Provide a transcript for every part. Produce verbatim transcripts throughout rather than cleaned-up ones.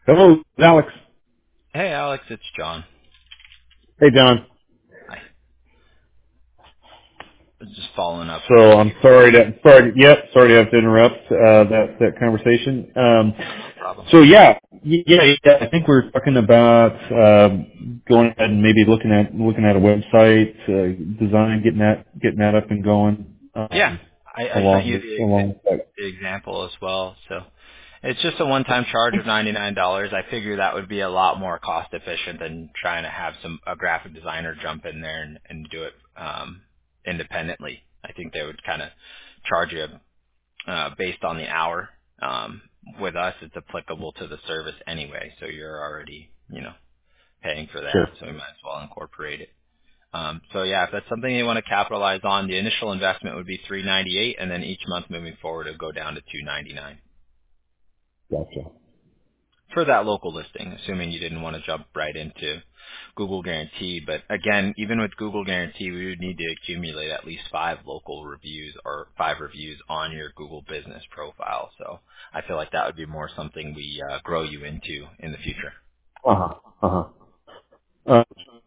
Hello, Alex. Hey, Alex, it's John. Hey, John. Hi. I was just following up So with I'm you. sorry to sorry. To, yep, sorry to have to interrupt uh, that that conversation. Um, No, no problem. so yeah, y- yeah, yeah, I think we're talking about um, going ahead and maybe looking at looking at a website uh, design, getting that getting that up and going Yeah, um, I, I sent along you with the, along exa- with that. the example as well. So it's just a one-time charge of ninety-nine dollars. I figure that would be a lot more cost efficient than trying to have some a graphic designer jump in there and, and do it um, independently. I think they would kind of charge you uh, based on the hour. Um, with us, it's applicable to the service anyway, so you're already, you know, paying for Sure. that, so we might as well incorporate it. Um, so yeah, if that's something you want to capitalize on, the initial investment would be three ninety-eight, and then each month moving forward it would go down to two ninety-nine Gotcha. for that local listing, assuming you didn't want to jump right into Google Guarantee. But again, even with Google Guarantee, we would need to accumulate at least five local reviews or five reviews on your Google Business profile. So I feel like that would be more something we uh, grow you into in the future. Uh huh. Uh huh.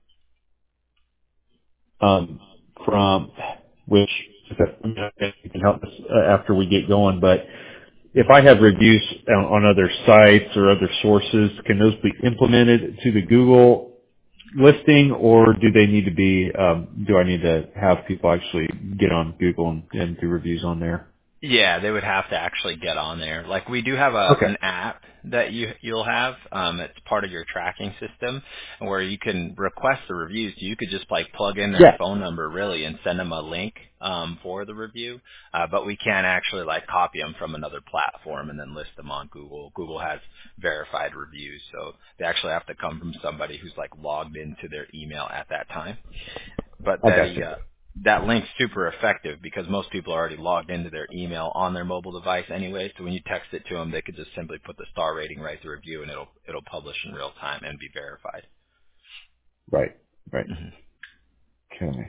Uh, um, from which I mean, I guess you can help us uh, after we get going, but if I have reviews on, on other sites or other sources, can those be implemented to the Google listing, or do they need to be? Um, do I need to have people actually get on Google and, and do reviews on there? Yeah, they would have to actually get on there. Like we do have a Okay. an app that you you'll have. Um, it's part of your tracking system where you can request the reviews. So you could just like plug in their Yeah. phone number really and send them a link um, for the review. Uh, but we can't actually like copy them from another platform and then list them on Google. Google has verified reviews, so they actually have to come from somebody who's like logged into their email at that time. But I that got you. uh, that link's super effective because most people are already logged into their email on their mobile device anyway. So when you text it to them, they could just simply put the star rating, write the review, and it'll it'll publish in real time and be verified. Right. Right. hmm Okay.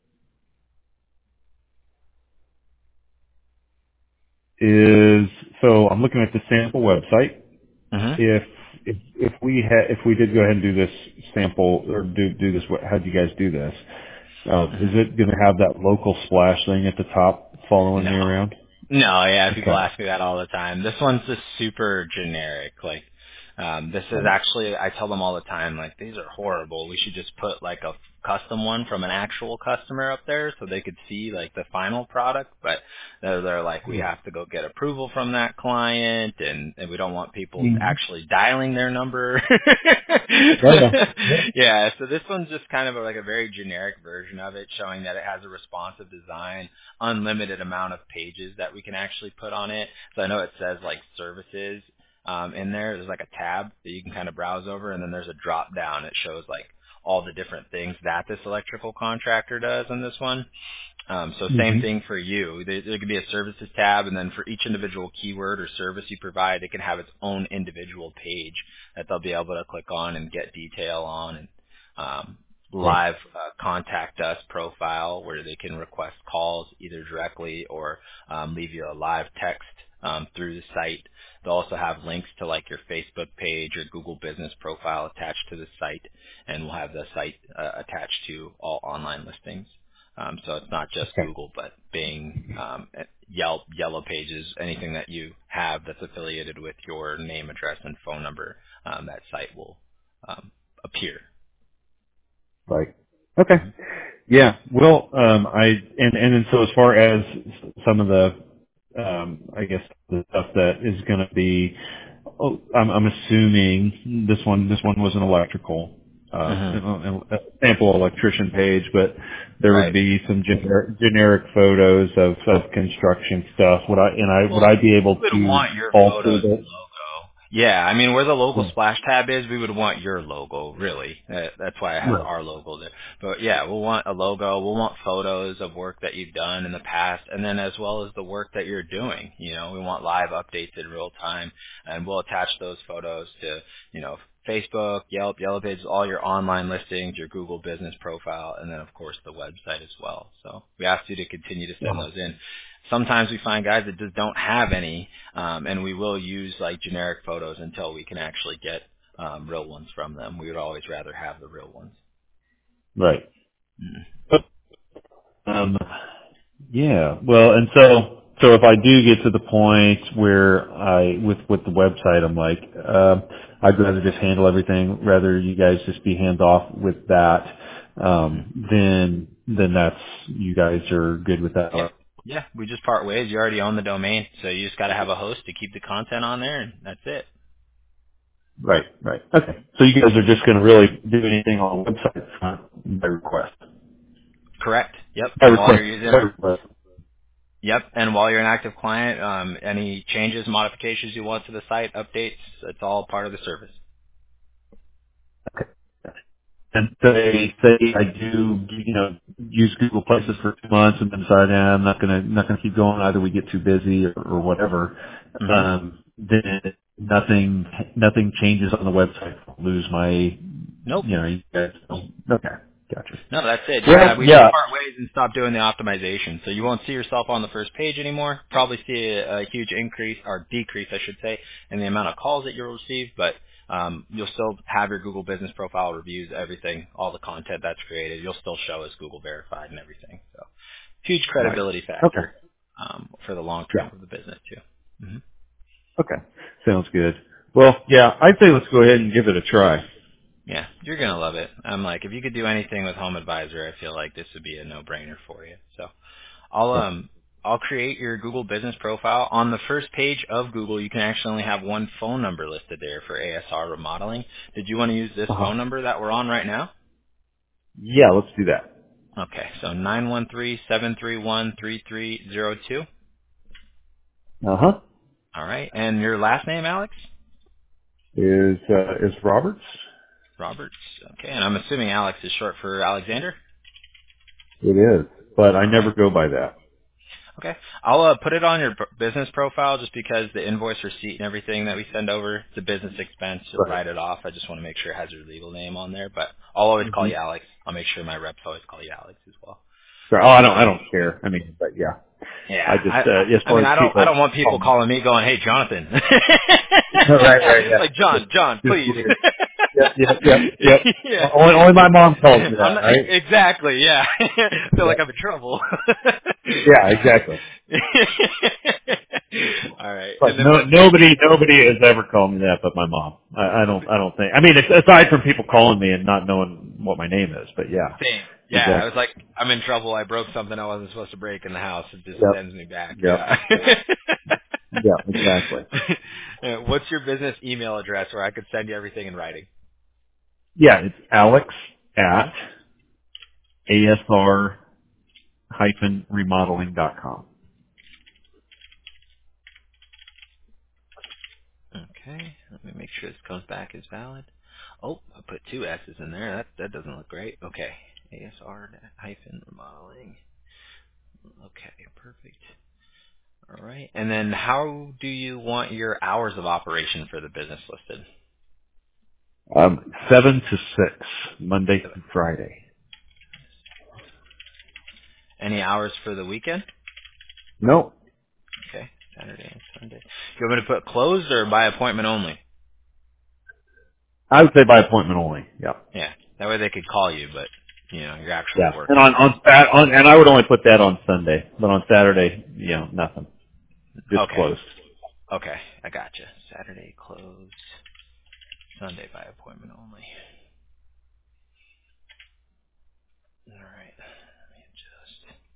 Is so I'm looking at the sample website. hmm If if if we had if we did go ahead and do this sample or do do this, what how do you guys do this? Uh, is hmm it going to have that local splash thing at the top following me No. around? No, yeah, people Okay. ask me that all the time. This one's just super generic. Like, um, this is Right. actually, I tell them all the time, like, these are horrible. We should just put like a custom one from an actual customer up there so they could see like the final product. But they're, they're like, we have to go get approval from that client, and, and we don't want people Mm-hmm. actually dialing their number. Oh yeah. Yeah. Yeah, so this one's just kind of a, like a very generic version of it, showing that it has a responsive design, unlimited amount of pages that we can actually put on it. So I know it says like services um, in there. There's like a tab that you can kind of browse over, and then there's a drop down. It shows like all the different things that this electrical contractor does on this one. Um, so same Mm-hmm. thing for you. There, there could be a services tab, and then for each individual keyword or service you provide, it can have its own individual page that they'll be able to click on and get detail on, and um, Right. live uh, contact us profile where they can request calls either directly or um, leave you a live text um, through the site. They'll also have links to like your Facebook page or Google Business profile attached to the site, and we'll have the site uh, attached to all online listings. Um, so it's not just Okay. Google, but Bing, um, Yelp, Yellow Pages, anything that you have that's affiliated with your name, address, and phone number, um, that site will um, appear. Right. Okay. hmm Yeah. Well, um, I and and then so as far as some of the, um, I guess the stuff that is going to be, oh, I'm, I'm assuming this one this one was an electrical, uh, hmm a sample electrician page, but there would Right. be some generic, generic photos of, of construction stuff. Would I and I would Well, I be able we would to want your alter photos and that? logo. Yeah, I mean, where the logo Yeah. splash tab is, we would want your logo, really. Uh, That's why it has Right. our logo there. But yeah, we'll want a logo. We'll want photos of work that you've done in the past, and then as well as the work that you're doing. You know, we want live updates in real time, and we'll attach those photos to, you know, Facebook, Yelp, Yellow Pages, all your online listings, your Google business profile, and then of course the website as well. So we ask you to continue to send Uh-huh. those in. Sometimes we find guys that just don't have any, um, and we will use like generic photos until we can actually get um, real ones from them. We would always rather have the real ones. Right. Mm. Um, yeah. Well, and so so if I do get to the point where I with with the website, I'm like, um, I'd rather just handle everything, rather you guys just be hands off with that. Mm-hmm. Um, then then that's you guys are good with that. Yeah. Yeah, we just part ways. You already own the domain, so you just got to have a host to keep the content on there, and that's it. Right. Right. Okay. So you guys are just going to really do anything on the website uh, by request. Correct. Yep. By And while request. you're using By our request. Yep, and while you're an active client, um, any changes, modifications you want to the site, updates, it's all part of the service. And say, say I do, you know, use Google Places for two months and then decide, eh, I'm not gonna, not gonna keep going. Either we get too busy or, or whatever. hmm Um, then nothing, nothing changes on the website. I'll lose my, you Nope. know, you guys don't, okay, gotcha. No, that's it. Just Well, have, we just yeah, part ways and stop doing the optimization. So you won't see yourself on the first page anymore. Probably see a, a huge increase, or decrease, I should say, in the amount of calls that you'll receive, but um, you'll still have your Google Business Profile reviews, everything, all the content that's created. You'll still show as Google verified and everything. So huge right. credibility Okay. factor um, for the long Yeah. term of the business too. hmm Okay. Sounds good. Well, yeah, I'd say let's go ahead and give it a try. Yeah, you're gonna love it. I'm like, if you could do anything with Home Advisor, I feel like this would be a no-brainer for you. So I'll Okay. um I'll create your Google Business Profile. On the first page of Google, you can actually only have one phone number listed there for A S R remodeling. Did you want to use this Uh-huh. phone number that we're on right now? Yeah, let's do that. Okay, so nine one three, seven three one, three three zero two. Uh-huh. All right, and your last name, Alex? Is, uh, is Roberts? Roberts. Okay, and I'm assuming Alex is short for Alexander? It is, but I All right. never go by that. Okay. I'll uh, put it on your b- business profile just because the invoice receipt and everything that we send over, it's a business expense. You'll Right. write it off. I just want to make sure it has your legal name on there. But I'll always call Mm-hmm. you Alex. I'll make sure my reps always call you Alex as well. Sure. Oh, I don't, I Um, don't care. I mean, but yeah, yeah. I just, I, I uh, as I far mean, as I don't I don't people want call people me. calling me going, "Hey, Jonathan." right, right, yeah. Like, Just, John, John, just please. weird. Yep, yep, yep, yep. Yeah. Only, only my mom calls me I'm that, not, right? exactly, yeah. I feel like Yep. I'm in trouble. Yeah, exactly. All right. But And then no, what's your nobody, nobody has ever called me that, but my mom. I, I don't, I don't think. I mean, it's, aside from people calling me and not knowing what my name is, but yeah, same? Yeah, I was exactly. like, I'm in trouble. I broke something I wasn't supposed to break in the house. It just Yep, sends me back. yep, Yeah. yeah, exactly. Uh, what's your business email address where I could send you everything in writing? Yeah, it's Alex hmm at A S R remodeling dot com. Okay. Let me make sure this comes back as valid. Oh, I put two S's in there. That that doesn't look great. Okay. A S R hyphen remodeling. Okay, perfect. All right. And then how do you want your hours of operation for the business listed? Um, seven to six, Monday through Friday. Any hours for the weekend? No, Okay. Saturday and Sunday. Do you want me to put closed or by appointment only? I would say by appointment only. Yeah, Yeah. That way they could call you, but you know, you're actually yeah. And working. on on, Sat- on and I would only put that on Sunday, but on Saturday, you know, nothing, just Okay. closed. Okay. I gotcha. Saturday closed. Sunday by appointment only. All right. Let me adjust.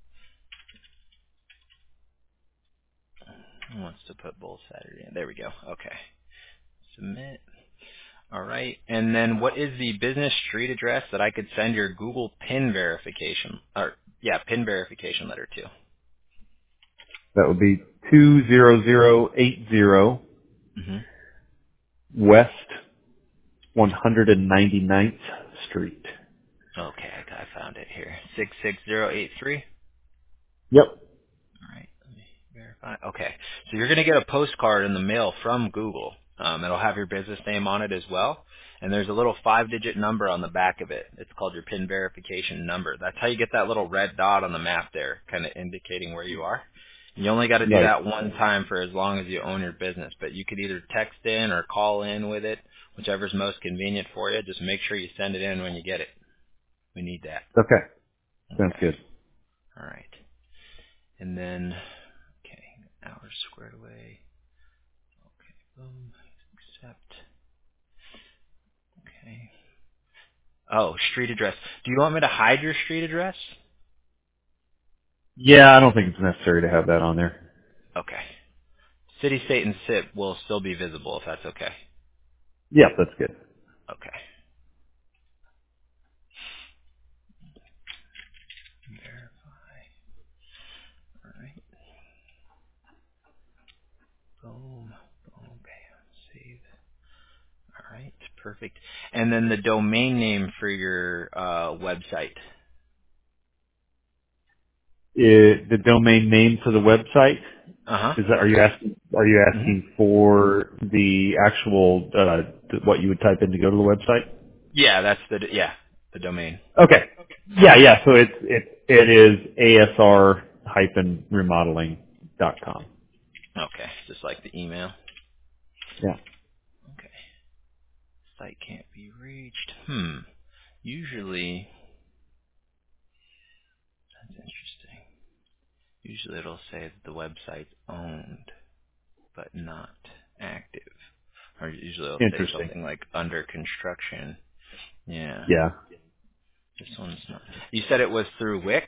Who wants to put both Saturday in? There we go. Okay. Submit. All right. And then what is the business street address that I could send your Google PIN verification, or yeah, PIN verification letter to? That would be two zero zero eight zero hmm West one hundred ninety-ninth Street. Okay, I got- I found it here. six six zero eight three. Yep. All right, let me verify. Okay, so you're going to get a postcard in the mail from Google. Um, it'll have your business name on it as well, and there's a little five-digit number on the back of it. It's called your PIN verification number. That's how you get that little red dot on the map there, kind of indicating where you are. You only got to do Right. that one time for as long as you own your business, but you could either text in or call in with it, whichever's most convenient for you. Just make sure you send it in when you get it. We need that. Okay. Sounds Okay. good. All right. And then, okay, hours squared away. Okay, boom. Accept. Okay. Oh, street address. Do you want me to hide your street address? Yeah, I don't think it's necessary to have that on there. Okay. City, state, and S I P will still be visible if that's okay. Yeah, that's good. Okay. Verify. All right. Boom. Boom. Bam. Save. All right. Perfect. And then the domain name for your uh, website. Uh the domain name for the website, Uh huh. is that, are you asking, are you Mhm. asking for the actual, uh, th- what you would type in to go to the website? Yeah, that's the yeah the domain. Okay. Yeah, yeah. So it's, it, it is A S R remodeling dot com. Okay. Just like the email. Yeah. Okay. Site can't be reached. Hmm. Usually, that's interesting. Usually it'll say that the website's owned, but not active. Or usually it'll say Interesting. something like under construction. Yeah. Yeah. This one's not. You said it was through Wix?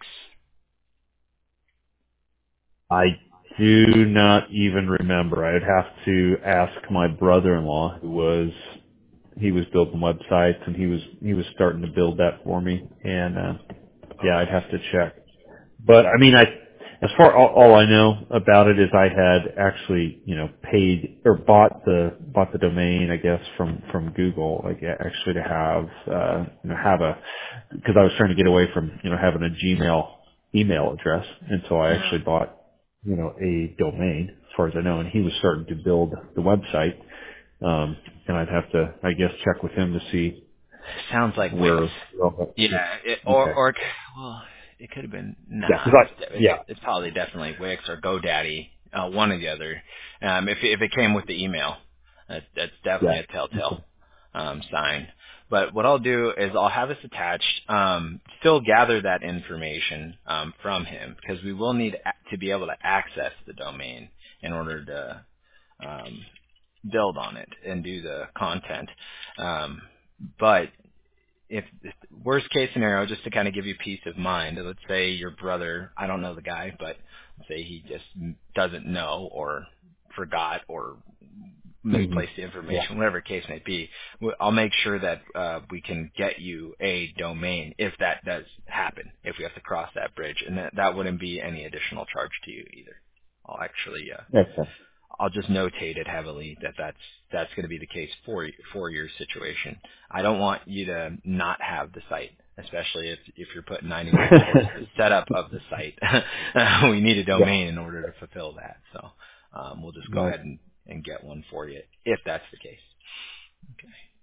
I do not even remember. I'd have to ask my brother-in-law who was, he was building websites and he was, he was starting to build that for me. And, uh, yeah, I'd Okay. have to check. But I mean, I, as far all, all I know about it is I had actually, you know, paid or bought the bought the domain, I guess, from from Google, like actually to have, uh, you know, have a, because I was trying to get away from, you know, having a Gmail email address, and so I Uh, actually bought, you know, a domain, as far as I know, and he was starting to build the website, um, and I'd have to, I guess, check with him to see sounds like Wix. where. Well, Yeah, it, or okay. or well, it could have been Yeah, nah. because It's I, it's yeah, it's probably definitely Wix or GoDaddy, uh, one or the other. Um, if if it came with the email, that, that's definitely yeah. a telltale Okay. um, sign. But what I'll do is I'll have this attached. Um, still gather that information um, from him because we will need a- to be able to access the domain in order to um, build on it and do the content. Um, but if, if worst case scenario, just to kind of give you peace of mind, let's say your brother, I don't know the guy, but let's say he just doesn't know or forgot or hmm misplaced the Yeah. information, whatever the case may be, w- I'll make sure that uh, we can get you a domain if that does happen, if we have to cross that bridge, and that, that wouldn't be any additional charge to you either. I'll actually uh, Okay. I'll just notate it heavily that that's that's going to be the case for y- for your situation. I don't want you to not have the site, especially if if you're putting ninety-nine towards the setup of the site. We need a yeah. domain in order to fulfill that. So um, we'll just go Right. ahead and, and get one for you if that's the case. Okay.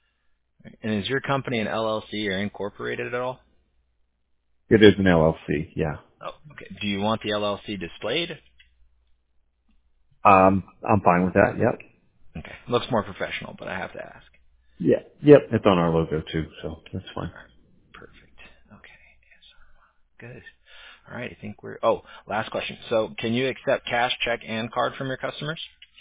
And is your company an L L C or incorporated at all? It is an L L C. Yeah. Oh, okay. Do you want the L L C displayed? Um, I'm fine with that. Yep. Okay. Looks more professional, but I have to ask. Yeah. Yep. It's on our logo too, so that's fine. All right. Perfect. Okay. Yes. Good. All right. I think we're. Oh, last question. So, can you accept cash, check, and card from your customers?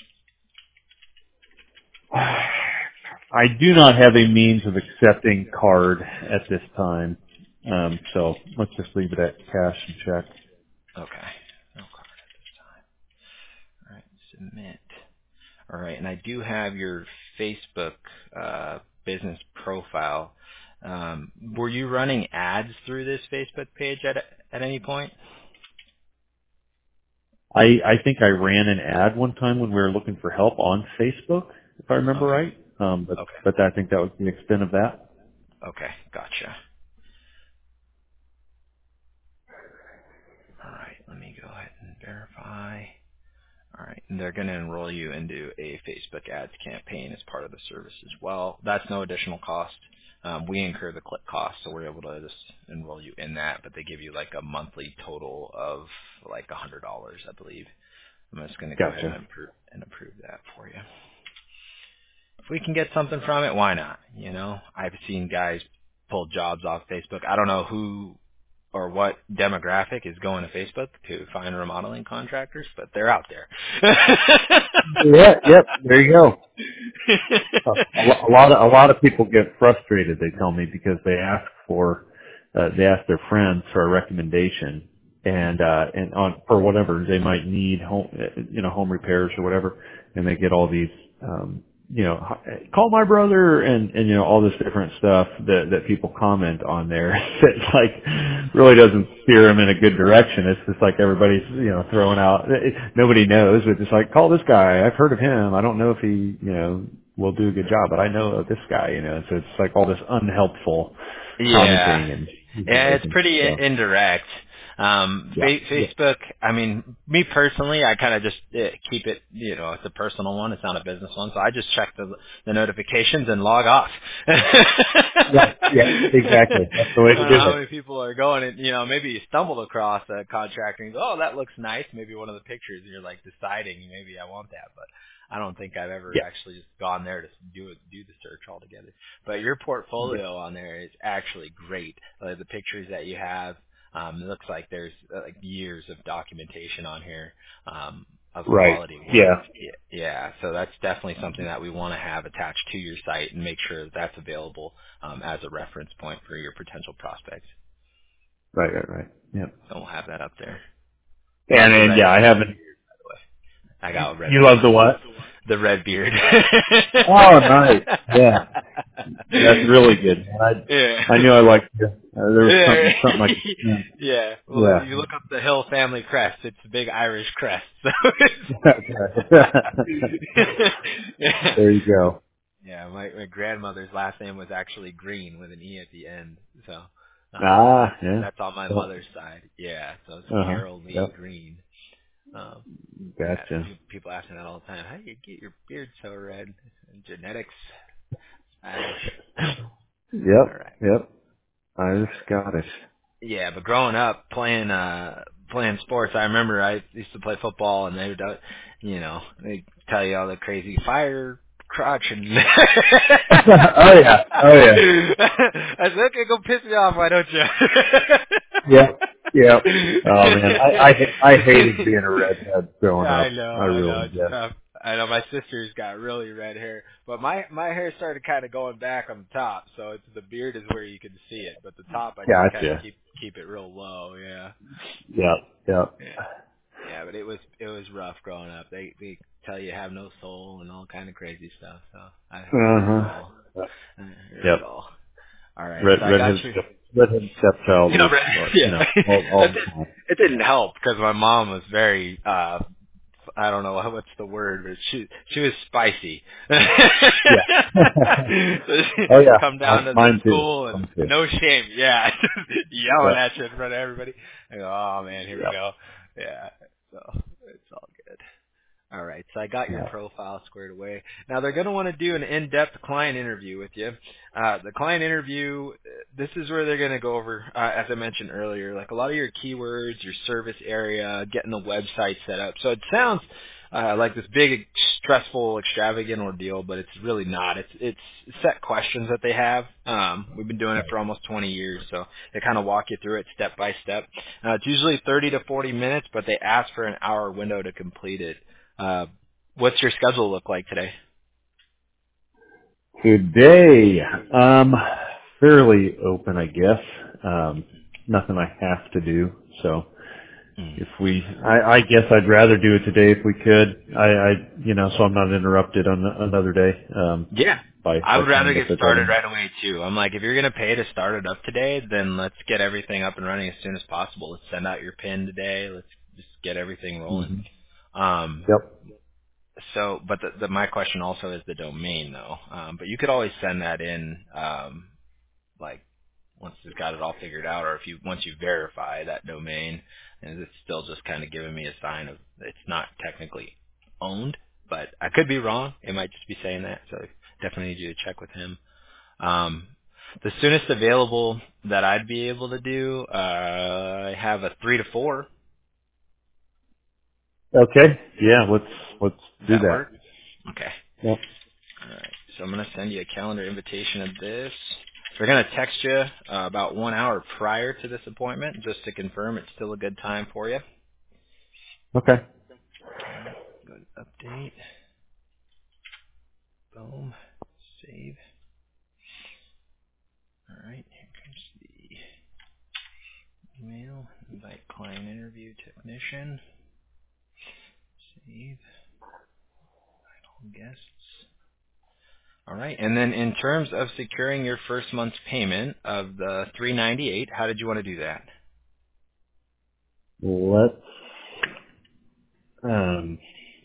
I do not have a means of accepting card at this time. Um, so let's just leave it at cash and check. Okay. No card at this time. All right. Submit. All right. And I do have your Facebook uh, business profile. Um, were you running ads through this Facebook page at at any point? I, I think I ran an ad one time when we were looking for help on Facebook, if I remember Okay. right. Um, but, Okay. but I think that was the extent of that. Okay. Gotcha. All right. Let me go ahead and verify. All right. And they're going to enroll you into a Facebook ads campaign as part of the service as well. That's no additional cost. Um, we incur the click cost, so we're able to just enroll you in that, but they give you like a monthly total of like a hundred dollars, I believe. I'm just going to go ahead and Gotcha. approve, and approve that for you. If we can get something from it, why not? You know, I've seen guys pull jobs off Facebook. I don't know who or what demographic is going to Facebook to find remodeling contractors, but they're out there. Yeah, yep, there you go. A, a lo- a lot of a lot of people get frustrated. They tell me because they ask for uh, they ask their friends for a recommendation, and uh, and on for whatever they might need home uh, you know home repairs or whatever, and they get all these um, you know h- call my brother and and you know all this different stuff that that people comment on there that like really doesn't steer them in a good direction. It's just like everybody's you know throwing out. It, nobody knows. It's just like call this guy. I've heard of him. I don't know if he you know will do a good job, but I know of this guy, you know, so it's like all this unhelpful Yeah. commenting and, you Yeah, know, it's and pretty so, i- indirect. Um, yeah, fa- yeah, Facebook, I mean, me personally, I kind of just uh, keep it, you know, it's a personal one. It's not a business one. So I just check the, the notifications and log off. yeah, yeah, exactly. That's the way I to don't know do how it. many people are going and, you know, maybe you stumbled across a contract and you go, oh, that looks nice. Maybe one of the pictures and you're like deciding maybe I want that, but I don't think I've ever Yeah, actually just gone there to do it, do the search altogether. But your yeah, portfolio on there is actually great. Uh, the pictures that you have, um, it looks like there's uh, like years of documentation on here um, of right, quality work. yeah, Yeah, yeah, so that's definitely something that we want to have attached to your site and make sure that that's available um, as a reference point for your potential prospects. right, right, right, yeah. So we'll have that up there. Love And, the and red yeah, I beard, haven't, by the way. I got a red you beard love the myself. what? The red beard. Oh, nice, yeah, that's really good. I, yeah. I knew I liked you. Uh, there was Yeah. something, something like, yeah, yeah. Well, yeah. you look up the Hill family crest. It's a big Irish crest. So it's There you go. yeah, my my grandmother's last name was actually Green with an e at the end. So um Ah, that's yeah. that's on my Uh mother's side. Yeah, so it's huh. Carol Lee Yep. Green. Um yeah, so Gotcha. pe- people ask me that all the time. How do you get your beard so red? Genetics, Irish. All Yep. right. Yep. Irish Scottish. Yeah, but growing up playing uh playing sports, I remember I used to play football, and they would, uh, you know, they tell you all the crazy fire crotch and. Oh yeah. Oh yeah. I said, okay, go piss me off, why don't you? Yep. Yep. Oh man, I I I hated being a redhead growing I up. know, I I know, really it's did. tough. I know my sister's got really red hair, but my my hair started kind of going back on the top, so it's the beard is where you can see it, but the top I just kind of Gotcha. keep keep it real low. Yeah, Yep. Yep. yeah, yeah. But it was it was rough growing up. They they tell you have no soul and all kind of crazy stuff. So I I Uh heard it all. huh. I heard Yep. it all. All right, Red so I got redhead you. step redhead stepchild Yeah, was right. uh, you Yeah. know all That all did, the time. it didn't help because my mom was very uh I don't know what's the word, but she she was spicy. so Yeah. she Oh yeah. come down Mine, to the mine too. school and Mine too. no shame, yeah, just yelling Yep. at you in front of everybody. I go, oh man, here we Yep. go. Yeah, so it's all good. All right, so I got your Yeah. profile squared away. Now they're going to want to do an in-depth client interview with you. Uh, the client interview, uh, this is where they're going to go over, uh, as I mentioned earlier, like a lot of your keywords, your service area, getting the website set up. So it sounds uh, like this big, stressful, extravagant ordeal, but it's really not. It's it's set questions that they have. Um, we've been doing it for almost twenty years, so they kind of walk you through it step by step. Uh, it's usually thirty to forty minutes, but they ask for an hour window to complete it. Uh, what's your schedule look like today? Today, um, fairly open, I guess. Um, nothing I have to do. So Mm. if we, I, I guess I'd rather do it today if we could. I, I, you know, so I'm not interrupted on another day, um, Yeah. by, I by would trying rather to get get this started done. right away too. I'm like, if you're gonna pay to start it up today, then let's get everything up and running as soon as possible. Let's send out your pin today. Let's just get everything rolling. Mm-hmm. Um, Yep. so, but the, the, my question also is the domain though. Um, but you could always send that in, um, like once it's got it all figured out, or if you once you verify that domain, and it's still just kind of giving me a sign of it's not technically owned, but I could be wrong. It might just be saying that, so definitely need you to check with him. Um, The soonest available that I'd be able to do, uh, I have a three to four. Okay. Yeah. Let's let's Does do that that. work? Okay. Yep. All right. So I'm going to send you a calendar invitation of this. We're going to text you uh, about one hour prior to this appointment just to confirm it's still a good time for you. Okay. All right. Go to update. Boom. Save. All right. Here comes the email. Invite client interview technician. Save. All guests. All right. And then in terms of securing your first month's payment of the three ninety-eight, how did you want to do that? Let's um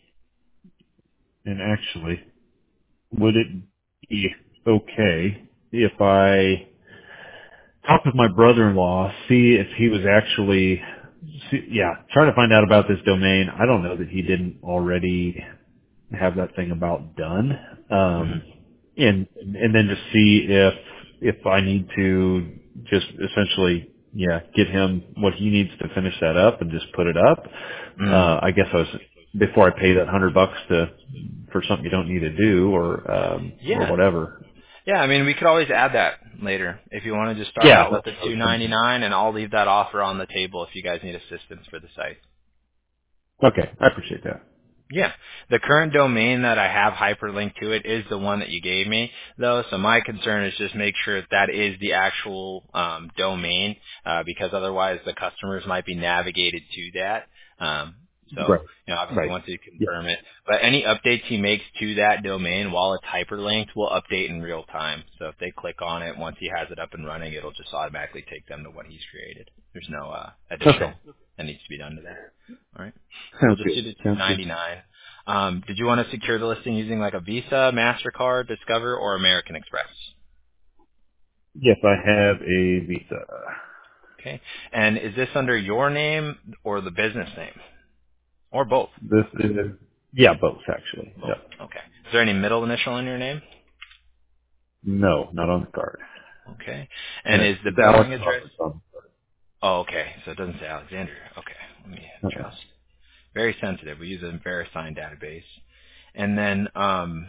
and actually, would it be okay if I talk with my brother-in-law, see if he was actually, see, yeah, trying to find out about this domain. I don't know that he didn't already have that thing about done, um, Mm-hmm. and and then just see if if I need to just essentially, yeah, get him what he needs to finish that up and just put it up. Mm. Uh, I guess I was before I pay that hundred bucks to for something you don't need to do or um, or Yeah. whatever. Yeah, I mean, we could always add that later if you want to just start Yeah, out with that's the what I was two thinking. ninety-nine, and I'll leave that offer on the table if you guys need assistance for the site. Okay, I appreciate that. Yeah. The current domain that I have hyperlinked to it is the one that you gave me, though. So my concern is just make sure that that is the actual um, domain, uh, because otherwise the customers might be navigated to that. Um, so, Right. you know, obviously Right. once you Yeah. confirm it, but any updates he makes to that domain while it's hyperlinked will update in real time. So if they click on it, once he has it up and running, it'll just automatically take them to what he's created. There's no uh, Okay. additional that needs to be done to that. All right. So we'll Sounds just good. do the Sounds good. two ninety-nine. Um, did you want to secure the listing using like a Visa, MasterCard, Discover, or American Express? Yes, I have a Visa. Okay. And is this under your name or the business name? Or both? This is, yeah, both actually. Both. Yep. Okay. Is there any middle initial in your name? No, not on the card. Okay. And And it's, is the it's Alex billing address? Roberts on Oh, okay. So it doesn't say Alexandria. Okay. Let me the card. Uh-uh. adjust. Very sensitive. We use a VeriSign database. And then um,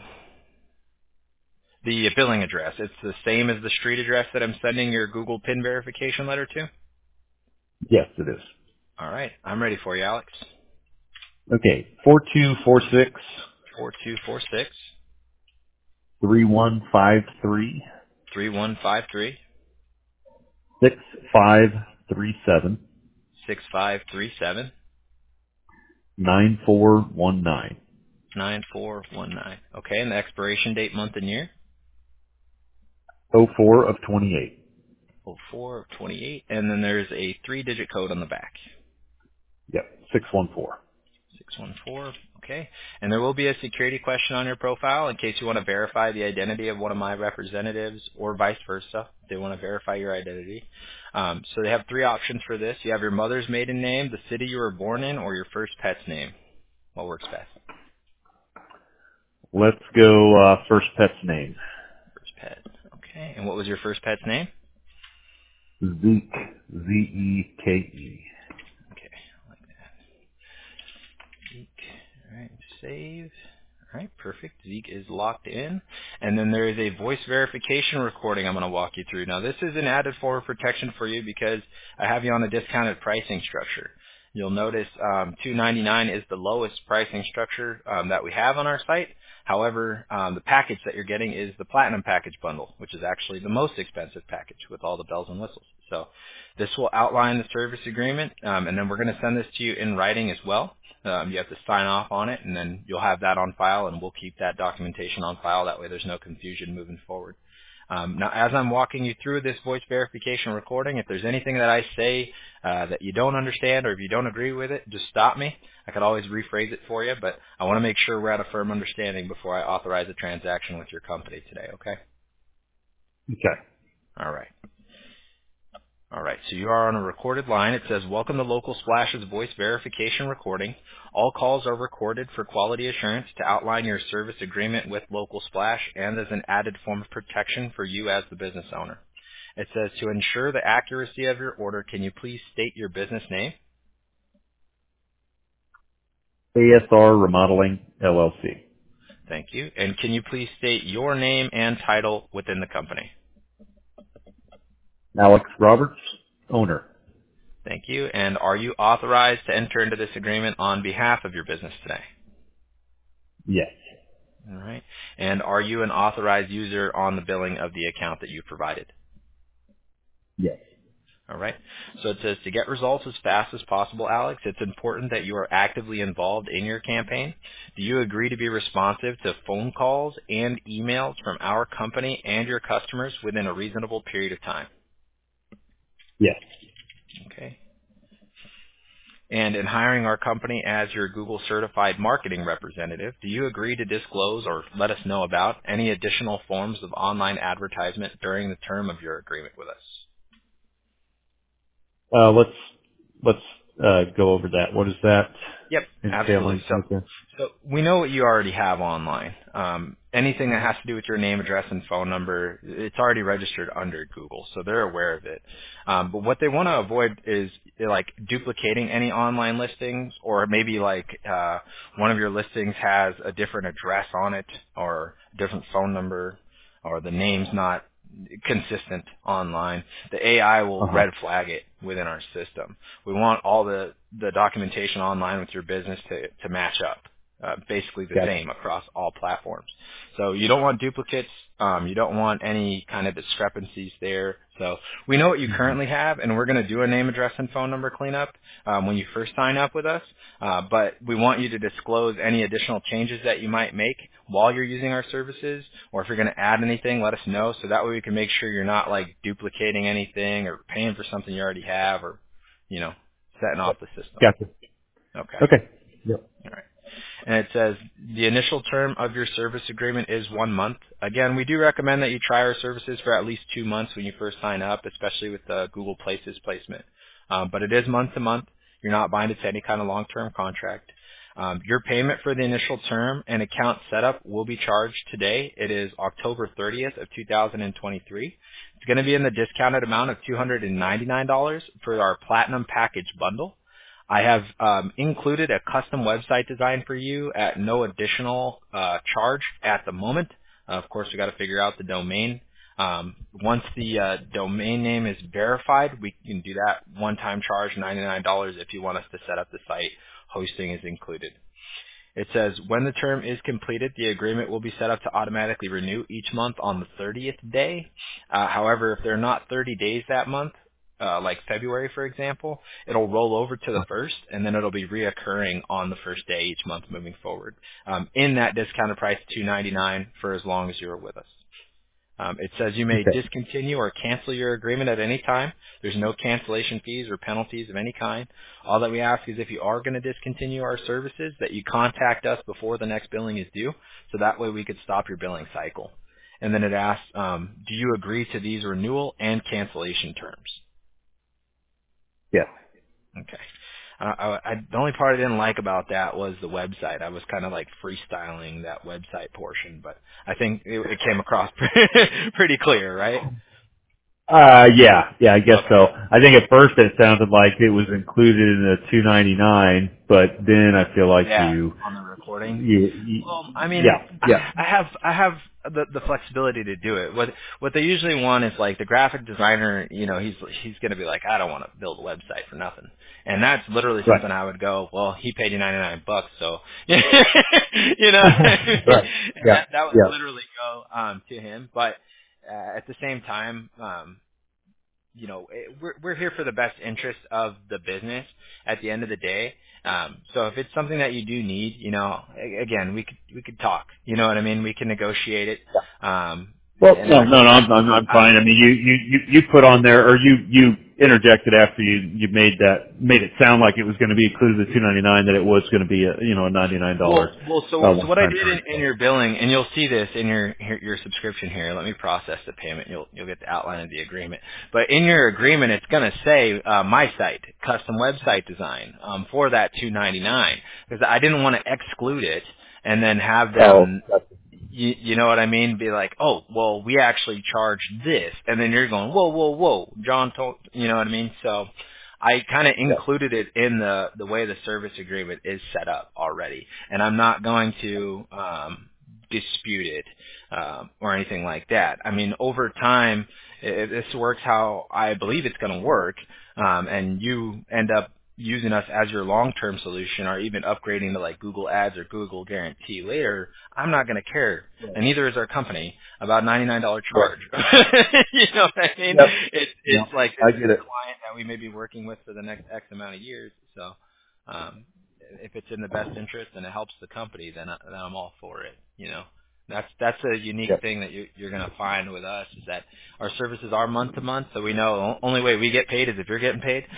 the billing address. It's the same as the street address that I'm sending your Google PIN verification letter to? Yes, it is. All right. I'm ready for you, Alex. Okay, four two four six Four two four six three one five three three one five three six five three seven six five three seven nine four one nine nine four one nine. Okay, and the expiration date, month, and year? oh four of twenty-eight. Oh four of twenty-eight. And then there's a three-digit code on the back. Yep, six one four. six one four. Okay. And there will be a security question on your profile in case you want to verify the identity of one of my representatives or vice versa. They want to verify your identity. Um, so they have three options for this. You have your mother's maiden name, the city you were born in, or your first pet's name. What works best? Let's go, uh, first pet's name. First pet. Okay. And what was your first pet's name? Zeke. Z E K E. Okay. I like that. Zeke. All right. Save. All right. Perfect. Zeke is locked in. And then there is a voice verification recording I'm going to walk you through. Now, this is an added form of protection for you because I have you on a discounted pricing structure. You'll notice um, two ninety-nine is the lowest pricing structure um, that we have on our site. However, um, the package that you're getting is the Platinum Package Bundle, which is actually the most expensive package with all the bells and whistles. So this will outline the service agreement, um, and then we're going to send this to you in writing as well. Um, you have to sign off on it, and then you'll have that on file, and we'll keep that documentation on file. That way there's no confusion moving forward. Um, now, as I'm walking you through this voice verification recording, if there's anything that I say uh, that you don't understand or if you don't agree with it, just stop me. I could always rephrase it for you, but I want to make sure we're at a firm understanding before I authorize a transaction with your company today, okay? Okay. All right. All right, so you are on a recorded line. It says, welcome to Local Splash's voice verification recording. All calls are recorded for quality assurance to outline your service agreement with Local Splash and as an added form of protection for you as the business owner. It says, to ensure the accuracy of your order, can you please state your business name? A S R Remodeling, L L C. Thank you. And can you please state your name and title within the company? Alex Roberts, owner. Thank you. And are you authorized to enter into this agreement on behalf of your business today? Yes. All right. And are you an authorized user on the billing of the account that you provided? Yes. All right. So it says, to get results as fast as possible, Alex, it's important that you are actively involved in your campaign. Do you agree to be responsive to phone calls and emails from our company and your customers within a reasonable period of time? Yes. Okay. And in hiring our company as your Google certified marketing representative, do you agree to disclose or let us know about any additional forms of online advertisement during the term of your agreement with us? Uh, let's let's uh, go over that. What is that? Yep, Entailing? absolutely. So, Okay. so we know what you already have online. Um, anything that has to do with your name, address, and phone number, it's already registered under Google, so they're aware of it. Um, but what they want to avoid is like duplicating any online listings, or maybe like uh, one of your listings has a different address on it, or a different phone number, or the name's not consistent online. The A I will Uh-huh. red flag it within our system. We want all the, the documentation online with your business to, to match up, uh, basically the Gotcha. same across all platforms. So you don't want duplicates. Um, you don't want any kind of discrepancies there. So we know what you currently have, and we're going to do a name, address, and phone number cleanup um, when you first sign up with us. Uh, but we want you to disclose any additional changes that you might make while you're using our services, or if you're going to add anything, let us know, so that way we can make sure you're not like duplicating anything or paying for something you already have, or you know, setting off the system. Gotcha. Okay. Okay. Yep. All right. And it says the initial term of your service agreement is one month. Again, we do recommend that you try our services for at least two months when you first sign up, especially with the Google Places placement. Um, but it is month to month. You're not binded to any kind of long-term contract. Um, your payment for the initial term and account setup will be charged today. It is October thirtieth of two thousand twenty-three. It's going to be in the discounted amount of two hundred ninety-nine dollars for our Platinum Package bundle. I have um, included a custom website design for you at no additional uh, charge at the moment. Uh, of course, we got to figure out the domain. Um, once the uh, domain name is verified, we can do that one-time charge, ninety-nine dollars, if you want us to set up the site. Hosting is included. It says, when the term is completed, the agreement will be set up to automatically renew each month on the thirtieth day. Uh, however, if they're not thirty days that month, uh, like February, for example, it'll roll over to the first, and then it'll be reoccurring on the first day each month moving forward. Um, in that discounted price, two hundred ninety-nine dollars for as long as you're with us. Um, it says you may Okay. discontinue or cancel your agreement at any time. There's no cancellation fees or penalties of any kind. All that we ask is if you are going to discontinue our services, that you contact us before the next billing is due, so that way we could stop your billing cycle. And then it asks, um, do you agree to these renewal and cancellation terms? Yes. Okay. Uh, I, I, the only part I didn't like about that was the website. I was kind of like freestyling that website portion, but I think it, it came across pretty clear, right? Uh, yeah, yeah, I guess Okay. so. I think at first it sounded like it was included in the two ninety-nine, but then I feel like Yeah, you, on the recording. you, you Well, I mean, yeah, yeah, I have I have the the flexibility to do it. What what they usually want is like the graphic designer. You know, he's he's going to be like, I don't want to build a website for nothing, and that's literally right, something I would go. Well, he paid you ninety-nine bucks, so you know, right, yeah, that that would yeah, literally go um to him. But uh, at the same time, um, you know, it- we're we're here for the best interest of the business at the end of the day. Um, so if it's something that you do need, you know, a- again, we could we could talk. You know what I mean? We can negotiate it. Um, Well, and no, I, no, no, I'm, I'm, I'm I, fine. I mean, you, you, you, you put on there, or you, you interjected after you, you made that, made it sound like it was going to be included the two ninety-nine, that it was going to be a, you know, a ninety-nine dollars well, well, uh, so so what I one-time did charge. in, in your billing, and you'll see this in your your your subscription here. Let me process the payment. You'll you'll get the outline of the agreement. But in your agreement, it's going to say uh, my site, custom website design, um, for that two ninety-nine, because I didn't want to exclude it and then have Oh, them. gotcha. you, you know what I mean? Be like, oh, well, we actually charge this, and then you're going, whoa, whoa, whoa, John told, you know what I mean? So I kind of Yeah. included it in the the way the service agreement is set up already, and I'm not going to um, dispute it um, or anything like that. I mean, over time, if this works how I believe it's going to work, um, and you end up using us as your long-term solution or even upgrading to like Google Ads or Google Guarantee later, I'm not going to care, Right. and neither is our company, about ninety-nine dollars Right. charge. You know what I mean? Yep. It, Yep. it's like I this is get a it. client that we may be working with for the next X amount of years. So um, if it's in the best interest and it helps the company, then, I, then I'm all for it. You know, that's that's a unique Yep. thing that you, you're going to find with us is that our services are month to month, so we know the only way we get paid is if you're getting paid.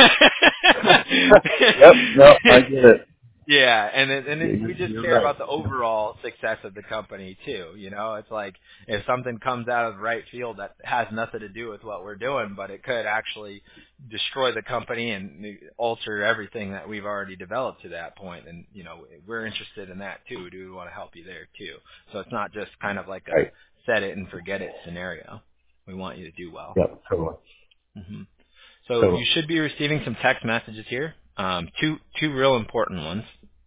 Yep. No, I get it. Yeah, and it, and it, we You- just You're care right. about the overall success of the company too. You know, it's like if something comes out of right field that has nothing to do with what we're doing, but it could actually destroy the company and alter everything that we've already developed to that point. And you know, we're interested in that too. Do we want to help you there too? So it's not just kind of like a Right. set it and forget it scenario. We want you to do well. Yep. Totally. hmm So Totally. you should be receiving some text messages here. Um, two two real important ones.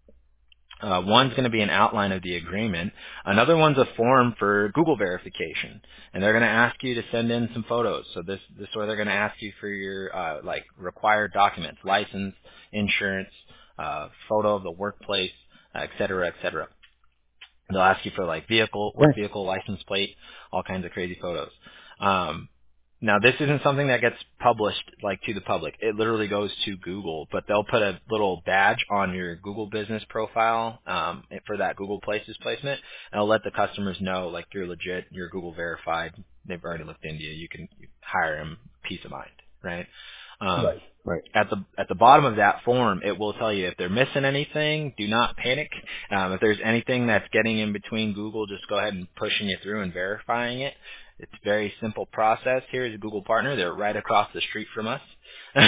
Uh, one's going to be an outline of the agreement. Another one's a form for Google verification, and they're going to ask you to send in some photos. So this this is where they're going to ask you for your uh, like required documents, license, insurance, uh, photo of the workplace, uh, et cetera, et cetera. They'll ask you for like vehicle, work Okay. vehicle, license plate, all kinds of crazy photos. Um, now this isn't something that gets published like to the public. It literally goes to Google, but they'll put a little badge on your Google business profile um, for that Google Places placement, and it'll let the customers know like you're legit, you're Google verified. They've already looked into you. You can hire them, peace of mind, right? Um, Right. Right. at the at the bottom of that form, it will tell you if they're missing anything. Do not panic. Um, if there's anything that's getting in between Google, just go ahead and pushing you through and verifying it. It's a very simple process. Here is a Google partner. They're right across the street from us. So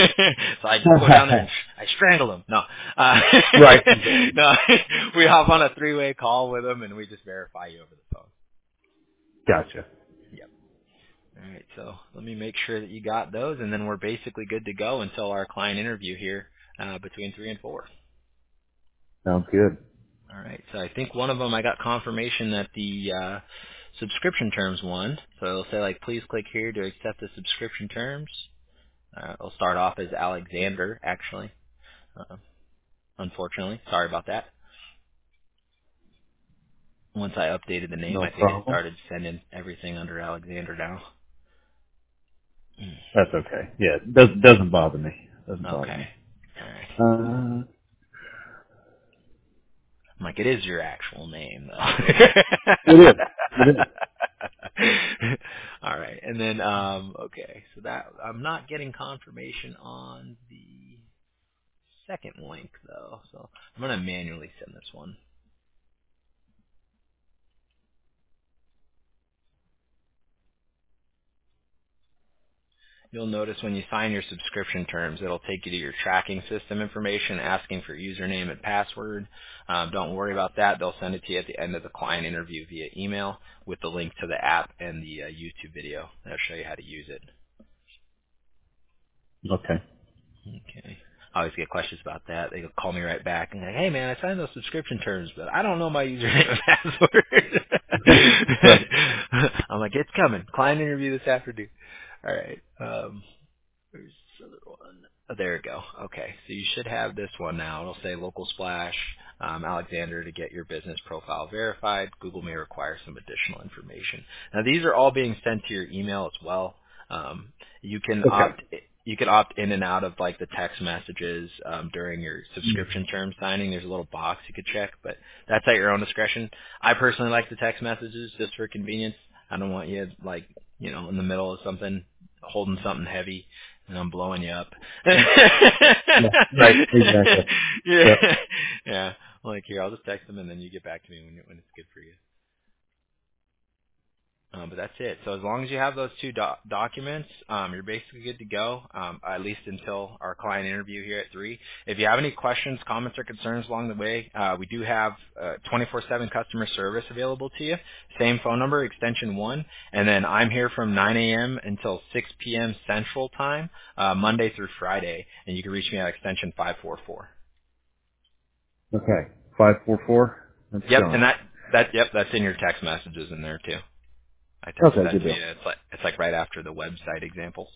I just go down there and I strangle them. No, uh, Right. no, we hop on a three-way call with them and we just verify you over the phone. Gotcha. Yep. All right, so let me make sure that you got those, and then we're basically good to go until our client interview here uh, between three and four. Sounds good. All right, so I think one of them I got confirmation that the uh, subscription terms won. So it'll say like, please click here to accept the subscription terms. Uh, it'll start off as Alexander, actually. Uh, unfortunately, sorry about that. Once I updated the name, No I think it problem. started sending everything under Alexander now. That's okay. Yeah. It doesn't doesn't bother me. Doesn't bother Okay. me. All right. Uh, I'm like, it is your actual name, though. it is. It is. All right, and then um, okay, so that I'm not getting confirmation on the second link though, so I'm gonna manually send this one. You'll notice when you sign your subscription terms, it'll take you to your tracking system information, asking for username and password. Um, don't worry about that. They'll send it to you at the end of the client interview via email with the link to the app and the uh, YouTube video. That'll show you how to use it. Okay. Okay. I always get questions about that. They call me right back and like, hey man, I signed those subscription terms, but I don't know my username and password. Right. I'm like, it's coming. Client interview this afternoon. All right. Um, where's this other one? Oh, there we go. Okay. So you should have this one now. It'll say local splash, um, Alexander to get your business profile verified. Google may require some additional information. Now these are all being sent to your email as well. Um, you can Okay. opt you can opt in and out of like the text messages um, during your subscription term signing. There's a little box you could check, but that's at your own discretion. I personally like the text messages just for convenience. I don't want you like you know in the middle of something holding something heavy and I'm blowing you up. Yeah. Right. Exactly. yeah, Yep. yeah. Like here, I'll just text them and then you get back to me when when it's good for you. Um, but that's it. So as long as you have those two doc- documents, um, you're basically good to go, um, at least until our client interview here at three. If you have any questions, comments, or concerns along the way, uh, we do have uh, twenty-four seven customer service available to you. Same phone number, extension one. And then I'm here from nine a.m. until six p.m. Central Time, uh, Monday through Friday. And you can reach me at extension five four four. Okay. Five four four. That's Yep, and John. that, that yep, that's in your text messages in there too. I texted Okay. that Good to you. deal. It's like it's like right after the website examples.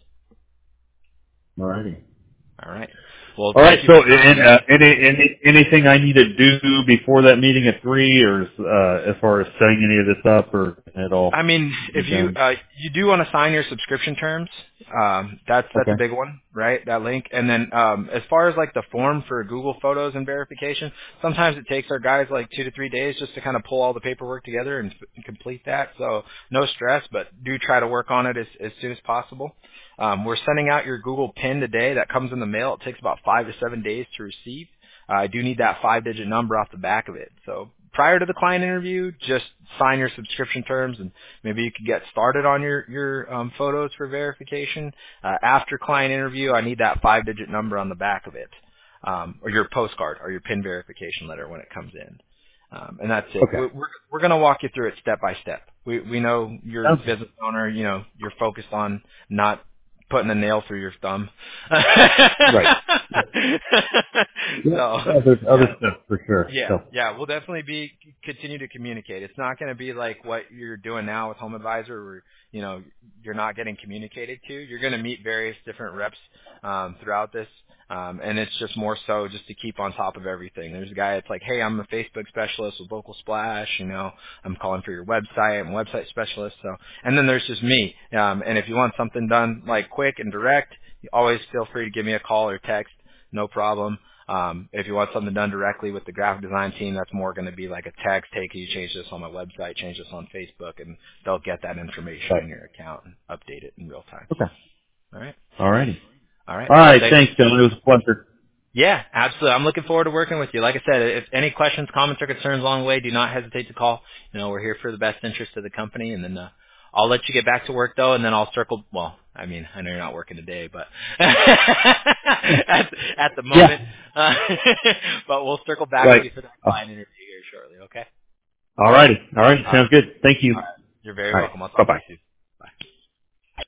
All righty. All right. Well, All right. thank you So, for your time. and, uh, any, any anything I need to do before that meeting at three, or uh, as far as setting any of this up, or at all I mean, be if you done? uh, you do want to sign your subscription terms, um, that's that's a Okay. big one, right? That link, and then um, as far as like the form for Google Photos and verification, sometimes it takes our guys like two to three days just to kind of pull all the paperwork together and, f- and complete that. So no stress, but do try to work on it as, as soon as possible. Um, we're sending out your Google PIN today. That comes in the mail. It takes about five to seven days to receive. Uh, I do need that five-digit number off the back of it. So prior to the client interview, just sign your subscription terms, and maybe you could get started on your your um, photos for verification. Uh, after client interview, I need that five-digit number on the back of it, um, or your postcard or your PIN verification letter when it comes in. Um, and that's it. Okay. We're we're, we're going to walk you through it step by step. We we know you're a Sounds good. business owner. You know you're focused on not putting a nail through your thumb. Right. Yeah. Yeah. So Other other yeah. stuff for sure. Yeah, So. yeah, we'll definitely be continue to communicate. It's not going to be like what you're doing now with Home Advisor, where you know you're not getting communicated to. You're going to meet various different reps um, throughout this, um, and it's just more so just to keep on top of everything. There's a guy that's like, hey, I'm a Facebook specialist with Vocal Splash. You know, I'm calling for your website. I'm a website specialist. So, and then there's just me. Um, and if you want something done like quick and direct, you always feel free to give me a call or text. No problem. Um, if you want something done directly with the graphic design team, that's more going to be like a text. Hey, can you change this on my website, change this on Facebook, and they'll get that information Right. in your account and update it in real time. Okay. All right. All righty. All right. All Well, right. thank. Thanks, Dylan. It was a pleasure. Yeah, absolutely. I'm looking forward to working with you. Like I said, if any questions, comments, or concerns along the way, do not hesitate to call. You know, we're here for the best interest of the company, and then uh, I'll let you get back to work though, and then I'll circle. Well, I mean, I know you're not working today, but at, at the moment, Yeah. uh, but we'll circle back with Right. you for that Oh, client interview here shortly. Okay. all righty. All right. All right. Sounds good. Thank you. All right. You're very All right. welcome. I'll Bye talk to bye. you soon.